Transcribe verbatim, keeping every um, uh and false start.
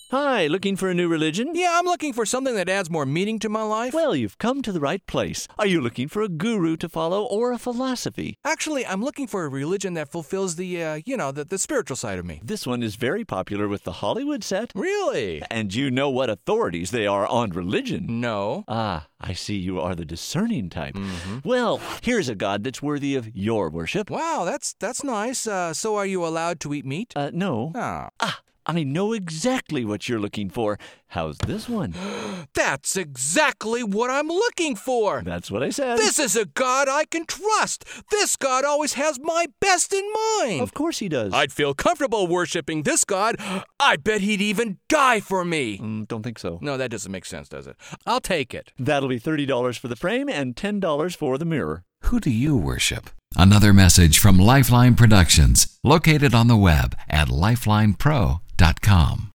Hi, looking for a new religion? Yeah, I'm looking for something that adds more meaning to my life. Well, you've come to the right place. Are you looking for a guru to follow or a philosophy? Actually, I'm looking for a religion that fulfills the, uh, you know, the, the spiritual side of me. This one is very popular with the Hollywood set. Really? And you know what authorities they are on religion. No. Ah, I see you are the discerning type. Mm-hmm. Well, here's a God that's worthy of your worship. Wow, that's that's nice. Uh, so are you allowed to eat meat? Uh, no. Oh. Ah, I know exactly what you're looking for. How's this one? That's exactly what I'm looking for. That's what I said. This is a God I can trust. This God always has my best in mind. Of course he does. I'd feel comfortable worshiping this God. I bet he'd even die for me. Mm, don't think so. No, that doesn't make sense, does it? I'll take it. That'll be thirty dollars for the frame and ten dollars for the mirror. Who do you worship? Another message from Lifeline Productions, located on the web at lifeline pro dot com.